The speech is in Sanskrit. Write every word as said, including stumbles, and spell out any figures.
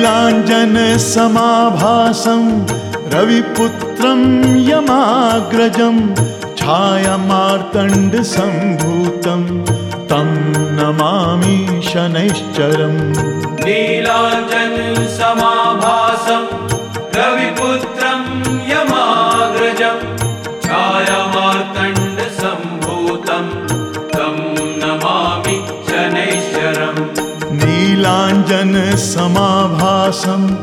नीलाञ्जनसमाभासं रविपुत्रं यमाग्रजं छायामार्तण्डसम्भूतं तं नमामि शनैश्चरम्। नीलाञ्जनसमाभासं रविपुत्रं यमाग्रजं छायामार्तण्डसम्भूतं तं नमामि शनैश्चरम्। नीलाञ्जनसमाभासं